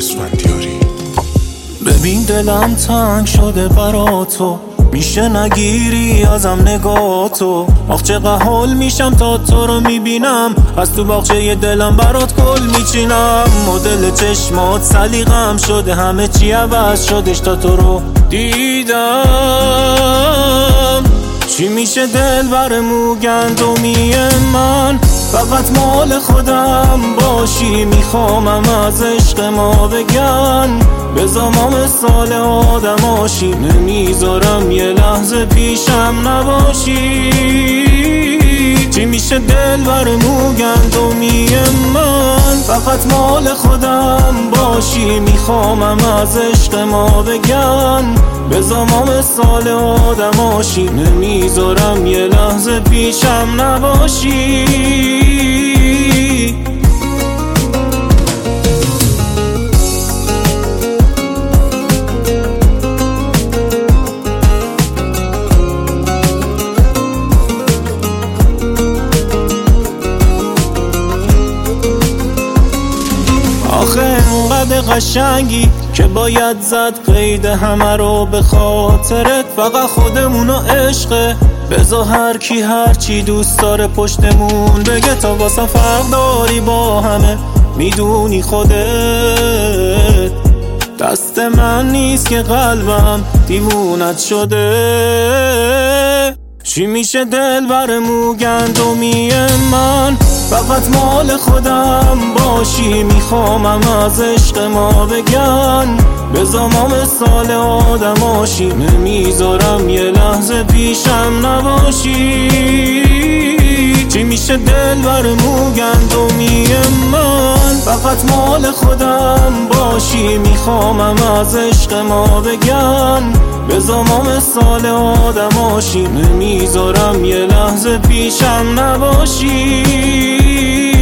اسفندیاری. ببین دلم تنگ شده برا تو، میشه نگیری ازم نگاه تو. آخ چقدر حال میشم تا تو رو میبینم، از تو باغچه دلم برات گل میچینم. مدل چشمات سلیقم شده، همه چی عوض شدش تا تو رو دیدم. چی میشه دل بر موگندومی من، فقط مال خودم باشی. میخوامم از عشق ما بگن، بذار ما مثال آدماشی. نمیذارم یه لحظه پیشم نباشی. چی میشه دل بر موگندومی من، فقط مال خودم باشی. میخوامم از عشق ما بگن، بذار ما مثال آدماشی. نمیذارم یه لحظه پیشم نباشی. آخه انقدر قشنگی که باید زد قید همه رو به خاطرت. فقط خودمونو عشقه، بذار هر کی هر چی دوست داره پشتمون بگه. تا واسه فرق داری با همه، میدونی خودت. دست من نیست که قلبم دیوونت شده. چی میشه دل بر موگندومی من، فقط مال خودم باشی. میخوامم از عشق ما بگن، بذار ما مثال آدماشی. نمیذارم یه لحظه پیشم نباشی. چی میشه دل بر موگندومی من، فقط مال خودم باشی. میخوامم از عشق ما بگن، بذار ما مثال آدماشی. نمیذارم یه لحظه پیشم نباشی.